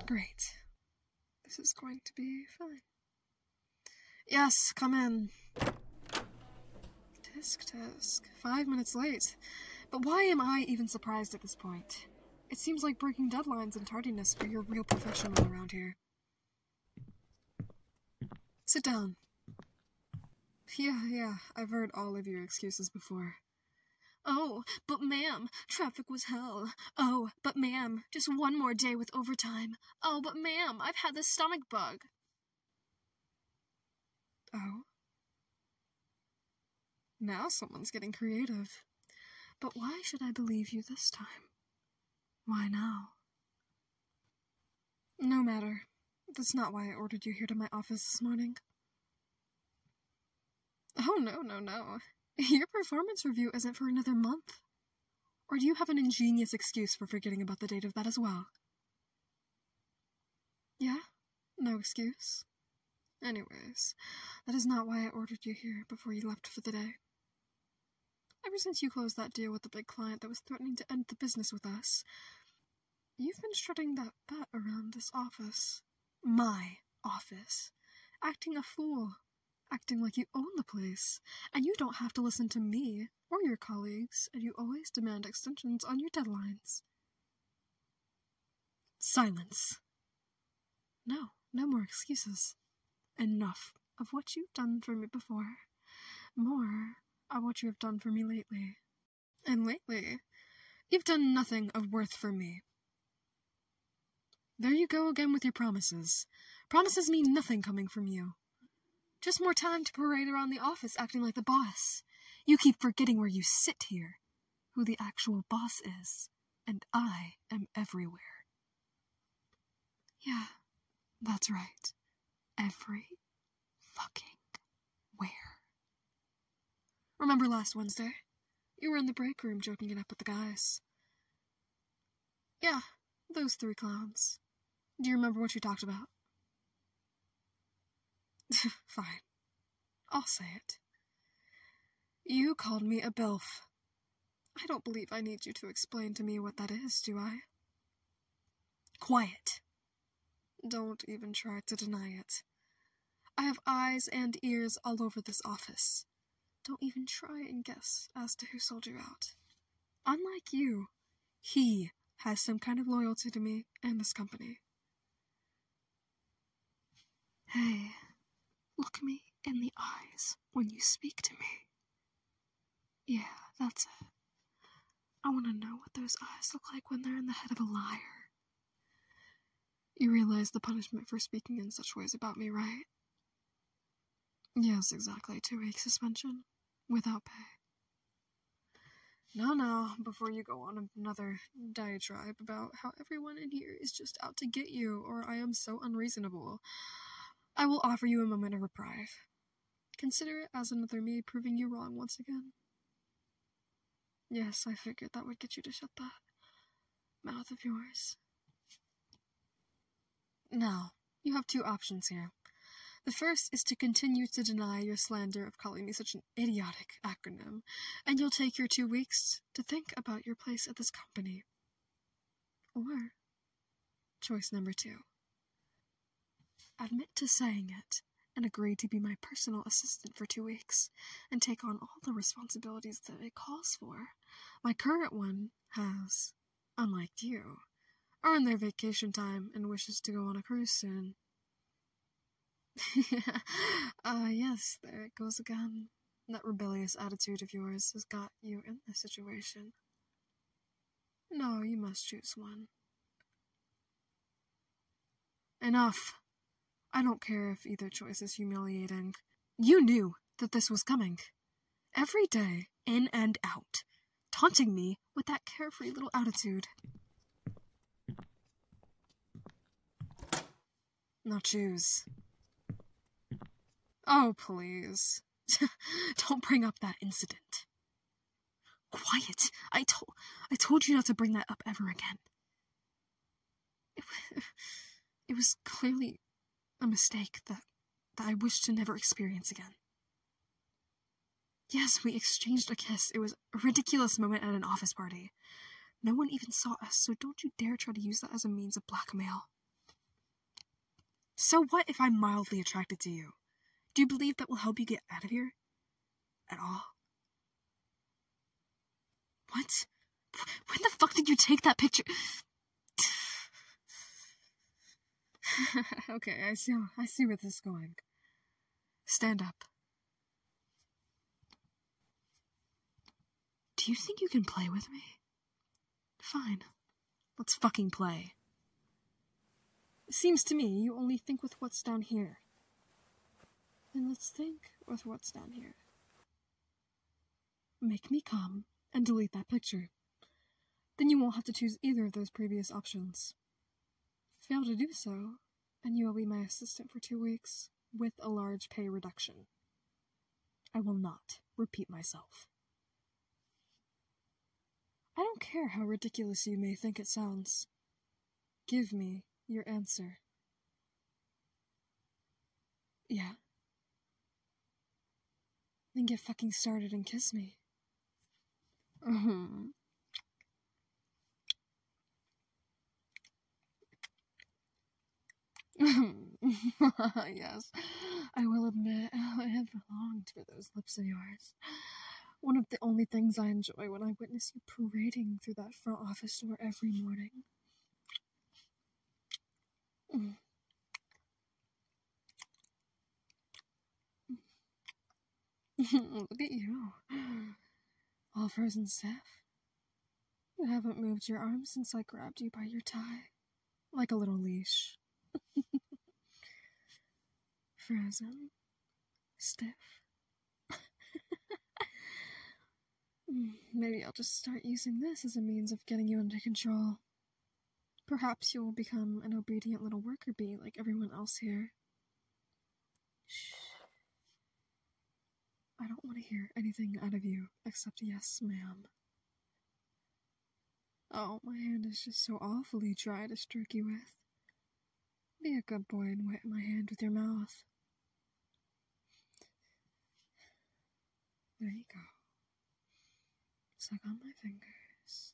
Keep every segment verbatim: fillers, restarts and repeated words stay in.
Great. This is going to be fine. Yes, come in. Tisk tisk. Five minutes late. But why am I even surprised at this point? It seems like breaking deadlines and tardiness for your real professional around here. Sit down. Yeah, yeah, I've heard all of your excuses before. Oh, but ma'am, traffic was hell. Oh, but ma'am, just one more day with overtime. Oh, but ma'am, I've had this stomach bug. Oh? Now someone's getting creative. But why should I believe you this time? Why now? No matter. That's not why I ordered you here to my office this morning. Oh, no, no, no. Your performance review isn't for another month. Or do you have an ingenious excuse for forgetting about the date of that as well? Yeah? No excuse? Anyways, that is not why I ordered you here before you left for the day. Ever since you closed that deal with the big client that was threatening to end the business with us, you've been strutting that butt around this office. My office. Acting a fool. Acting like you own the place. And you don't have to listen to me or your colleagues, and you always demand extensions on your deadlines. Silence. No, no more excuses. Enough of what you've done for me before. More of what you have done for me lately. And lately, you've done nothing of worth for me. There you go again with your promises. Promises mean nothing coming from you. Just more time to parade around the office acting like the boss. You keep forgetting where you sit here, who the actual boss is, and I am everywhere. Yeah, that's right. Every fucking where. Remember last Wednesday? You were in the break room joking it up with the guys. Yeah, those three clowns. Do you remember what you talked about? Fine. I'll say it. You called me a bilf. I don't believe I need you to explain to me what that is, do I? Quiet. Don't even try to deny it. I have eyes and ears all over this office. Don't even try and guess as to who sold you out. Unlike you, he has some kind of loyalty to me and this company. Hey, look me in the eyes when you speak to me. Yeah, that's it. I want to know what those eyes look like when they're in the head of a liar. You realize the punishment for speaking in such ways about me, right? Yes, exactly. Two week suspension. Without pay. No, no, before you go on another diatribe about how everyone in here is just out to get you, or I am so unreasonable, I will offer you a moment of reprieve. Consider it as another me proving you wrong once again. Yes, I figured that would get you to shut that mouth of yours. Now, you have two options here. The first is to continue to deny your slander of calling me such an idiotic acronym, and you'll take your two weeks to think about your place at this company. Or, choice number two. Admit to saying it, and agree to be my personal assistant for two weeks, and take on all the responsibilities that it calls for. My current one has, unlike you, earned their vacation time and wishes to go on a cruise soon. uh, yes, there it goes again. That rebellious attitude of yours has got you in this situation. No, you must choose one. Enough. I don't care if either choice is humiliating. You knew that this was coming. Every day, in and out, taunting me with that carefree little attitude. Now choose. Oh, please. Don't bring up that incident. Quiet. I told I told you not to bring that up ever again. It, it was clearly a mistake that, that I wish to never experience again. Yes, we exchanged a kiss. It was a ridiculous moment at an office party. No one even saw us, so don't you dare try to use that as a means of blackmail. So what if I'm mildly attracted to you? Do you believe that will help you get out of here? At all? What? When the fuck did you take that picture? Okay, I see, I see where this is going. Stand up. Do you think you can play with me? Fine. Let's fucking play. It seems to me you only think with what's down here. Then let's think with what's down here. Make me come and delete that picture. Then you won't have to choose either of those previous options. Fail to do so, and you will be my assistant for two weeks, with a large pay reduction. I will not repeat myself. I don't care how ridiculous you may think it sounds. Give me your answer. Yeah? Then get fucking started and kiss me. Mm-hmm. Yes, I will admit, I have longed for those lips of yours. One of the only things I enjoy when I witness you parading through that front office door every morning. Mm. Look at you. All frozen stiff. You haven't moved your arm since I grabbed you by your tie. Like a little leash. Frozen. Stiff. Maybe I'll just start using this as a means of getting you under control. Perhaps you will become an obedient little worker bee like everyone else here. Shh. I don't want to hear anything out of you except yes, ma'am. Oh, my hand is just so awfully dry to stroke you with. Be a good boy and wet my hand with your mouth. There you go. Suck on my fingers.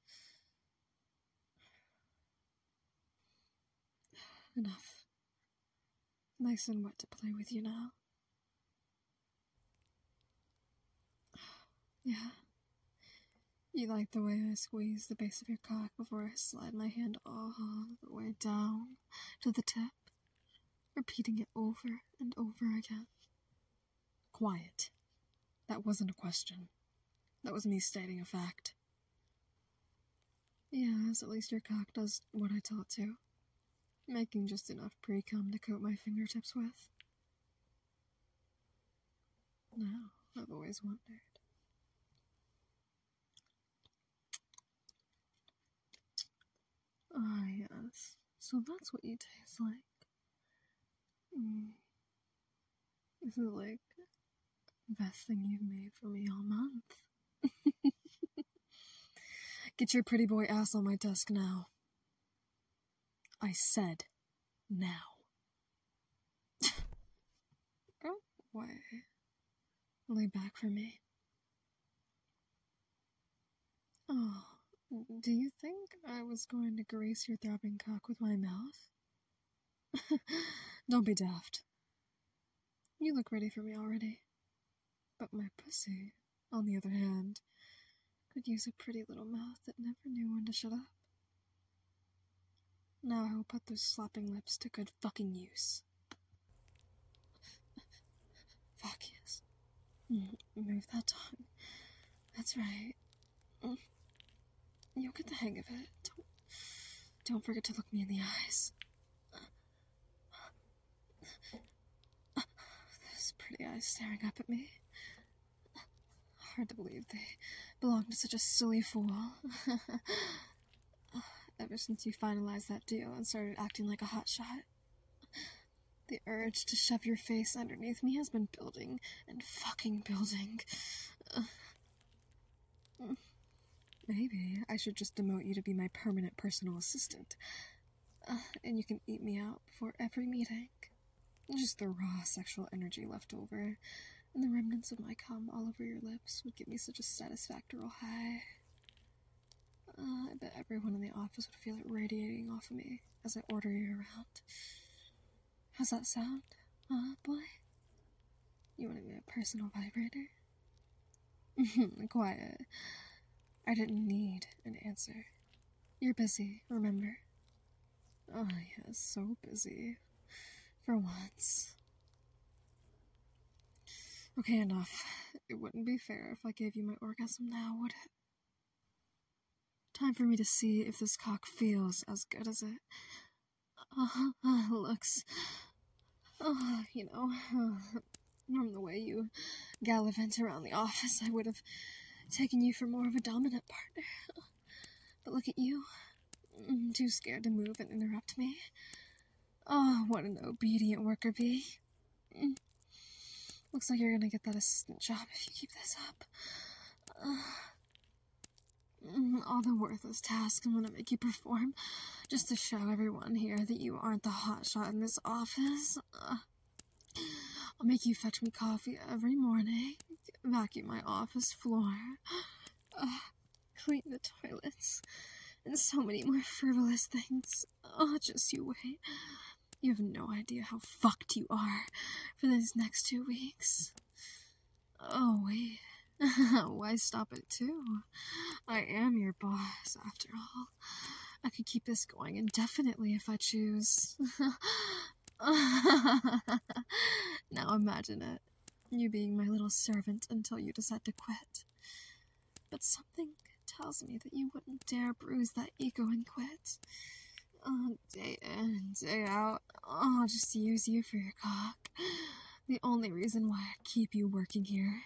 Enough. Nice and wet to play with you now. Yeah. You like the way I squeeze the base of your cock before I slide my hand all the way down to the tip, repeating it over and over again. Quiet. That wasn't a question. That was me stating a fact. Yes, at least your cock does what I tell it to, making just enough pre-cum to coat my fingertips with. Now, I've always wondered. Ah, yes. So that's what you taste like. Mm. This is like the best thing you've made for me all month. Get your pretty boy ass on my desk now. I said now. Go away. Lay back for me. Oh, do you think I was going to grace your throbbing cock with my mouth? Don't be daft. You look ready for me already. But my pussy, on the other hand, could use a pretty little mouth that never knew when to shut up. Now I will put those slapping lips to good fucking use. Fuck yes. Move that tongue. That's right. You'll get the hang of it. Don't, don't forget to look me in the eyes. Those pretty eyes staring up at me. Hard to believe they belong to such a silly fool. Ever since you finalized that deal and started acting like a hotshot, the urge to shove your face underneath me has been building and fucking building. Maybe I should just demote you to be my permanent personal assistant, uh, and you can eat me out before every meeting. Just the raw sexual energy left over, and the remnants of my cum all over your lips would give me such a satisfactory high. Uh, I bet everyone in the office would feel it radiating off of me as I order you around. How's that sound, huh, boy? You wanted me a personal vibrator? Quiet. I didn't need an answer. You're busy, remember? Oh, yeah, so busy. For once. Okay, enough. It wouldn't be fair if I gave you my orgasm now, would it? Time for me to see if this cock feels as good as it uh, uh, looks. Uh, you know, uh, from the way you gallivant around the office, I would have taken you for more of a dominant partner. But look at you. I'm too scared to move and interrupt me. Oh, what an obedient worker bee. Mm. Looks like you're gonna get that assistant job if you keep this up. Uh, mm, all the worthless tasks I'm gonna make you perform just to show everyone here that you aren't the hotshot in this office. Uh, I'll make you fetch me coffee every morning, vacuum my office floor, uh, clean the toilets, and so many more frivolous things. Oh, just you wait. You have no idea how fucked you are for these next two weeks. Oh, wait. Why stop at two? I am your boss, after all. I could keep this going indefinitely if I choose. Now imagine it. You being my little servant until you decide to quit. But something tells me that you wouldn't dare bruise that ego and quit. Oh, day in, day out, oh, I'll just use you for your cock. The only reason why I keep you working here.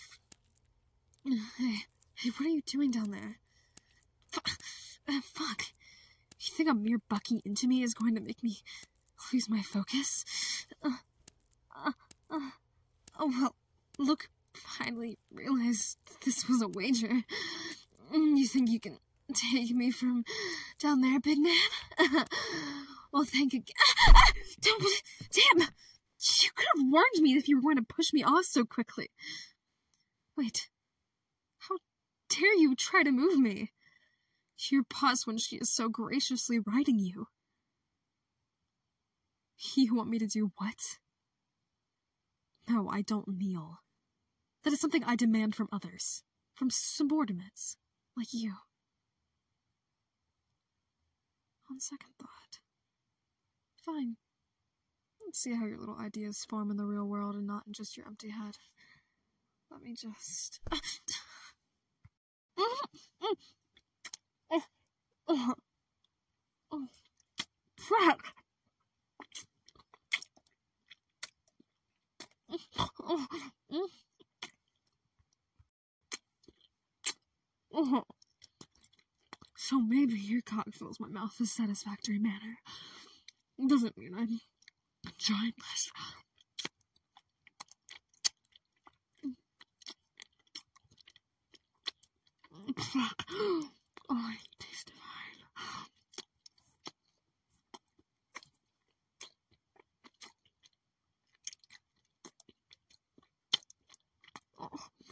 Hey, hey, what are you doing down there? F- uh, fuck. You think a mere bucking into me is going to make me lose my focus? Uh, uh, uh, oh, well, look, finally realized this was a wager. You think you can take me from down there, big man? Well, thank you. Damn! You could have warned me if you were going to push me off so quickly. Wait. How dare you try to move me? Your boss when she is so graciously riding you. You want me to do what? No, I don't kneel. That is something I demand from others. From subordinates. Like you. On second thought. Fine. Let's see how your little ideas form in the real world and not in just your empty head. Let me just... Fuck! So maybe your cock fills my mouth in a satisfactory manner. Doesn't mean I'm enjoying this. Fuck. Oh, I taste divine. Oh.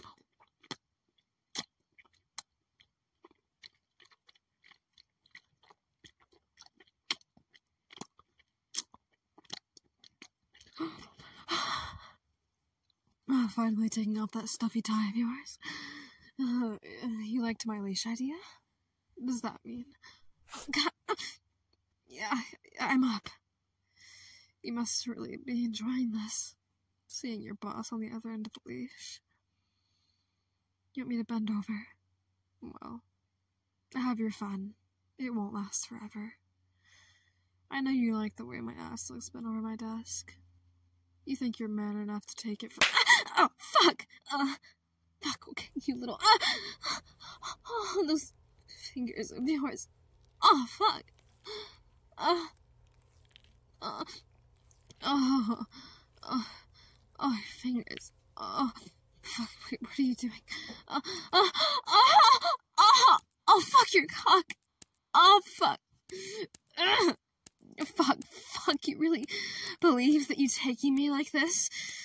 Oh, finally taking off that stuffy tie of yours. Uh, you liked my leash idea? What does that mean? God. Yeah, I'm up. You must really be enjoying this. Seeing your boss on the other end of the leash. You want me to bend over? Well, have your fun. It won't last forever. I know you like the way my ass looks bent over my desk. You think you're man enough to take it from- Oh, fuck! Uh, fuck, okay, you little- uh, Oh, those fingers of yours. Oh, fuck! Uh, uh, oh, oh, oh, your fingers. Oh, fuck, wait, what are you doing? Uh, uh, oh, oh, oh, fuck your cock. Oh, fuck. Uh, fuck, fuck, you really believe that you taking me like this?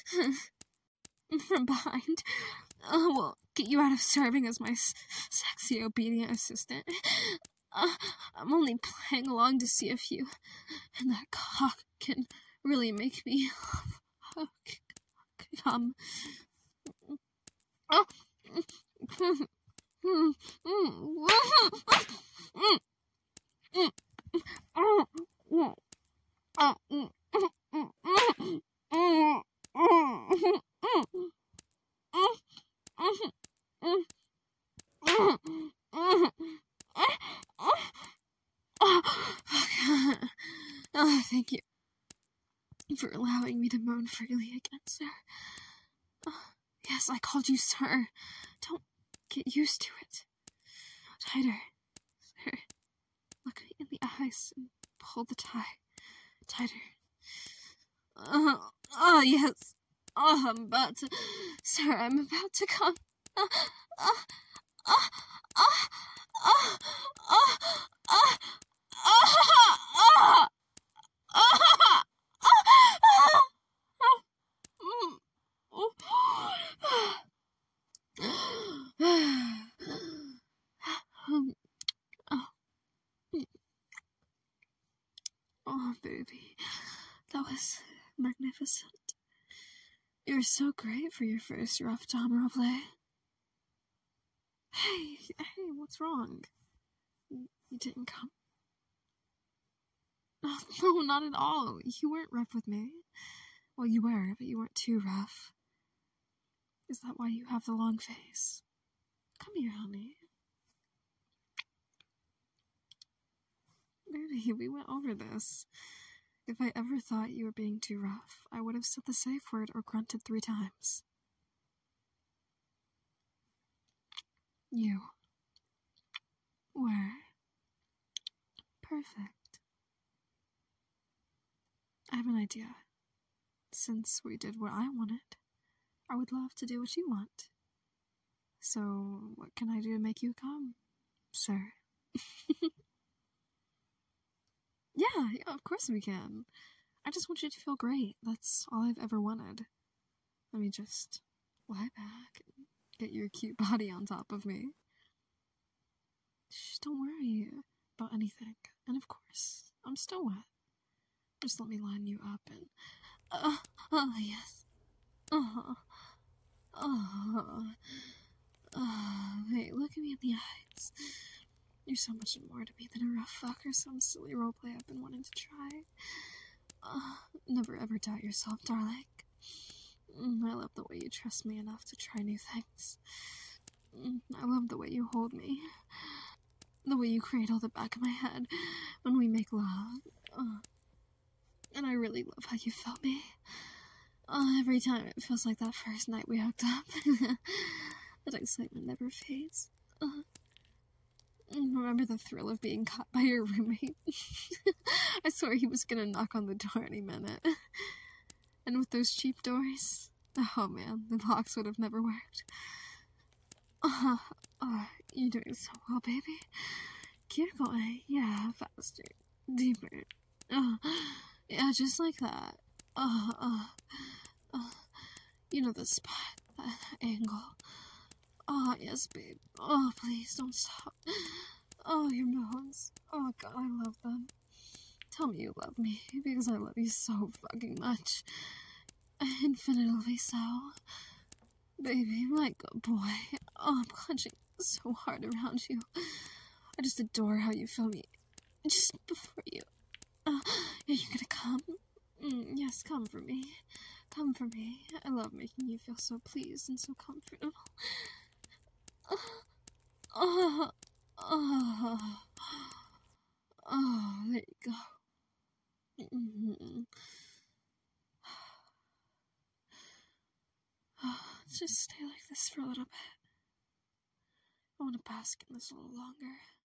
From behind? Oh, well, get you out of serving as my s- sexy, obedient assistant. Uh, I'm only playing along to see if you and that cock can really make me come. Oh. Oh, thank you for allowing me to moan freely again, sir. Oh, yes, I called you sir. Don't get used to it. Tighter, sir. Look me in the eyes and pull the tie. Tighter. Oh, oh yes. Oh, I'm about to... Sir, I'm about to come. Oh, oh, oh, oh, oh, oh, oh, oh, oh, oh, baby, that was magnificent. You're so great for your first rough Tom roleplay. Hey, hey, what's wrong? You, you didn't come? Oh, no, not at all. You weren't rough with me. Well, you were, but you weren't too rough. Is that why you have the long face? Come here, honey. Baby, we went over this. If I ever thought you were being too rough, I would have said the safe word or grunted three times. You were perfect. I have an idea. Since we did what I wanted, I would love to do what you want. So, what can I do to make you come, sir? Yeah, yeah, of course we can. I just want you to feel great. That's all I've ever wanted. Let me just lie back and get your cute body on top of me. Shh, don't worry about anything. And of course, I'm still wet. Just let me line you up and... Uh, oh, yes. Oh, oh, oh, hey, look at me in the eyes. You're so much more to me than a rough fuck or some silly roleplay I've been wanting to try. Uh, never ever doubt yourself, darling. I love the way you trust me enough to try new things. I love the way you hold me. The way you cradle the back of my head when we make love. Uh, and I really love how you felt me. Uh, every time it feels like that first night we hooked up. That excitement never fades. Uh, remember the thrill of being caught by your roommate? I swore he was gonna knock on the door any minute. And with those cheap doors, oh man, the locks would have never worked. Uh, oh, you're doing so well, baby. Keep going. Yeah, faster. Deeper. Uh, yeah, just like that. Uh, uh, uh, you know the spot, that angle. Oh, yes, babe. Oh, please, don't stop. Oh, your nose. Oh, God, I love them. Tell me you love me, because I love you so fucking much. Infinitely so. Baby, my good boy. Oh, I'm clutching so hard around you. I just adore how you feel me just before you. Uh, are you gonna come? Mm, yes, come for me. Come for me. I love making you feel so pleased and so comfortable. Oh, oh, oh, oh, there you go. Mm-hmm. Oh, just stay like this for a little bit. I want to bask in this a little longer.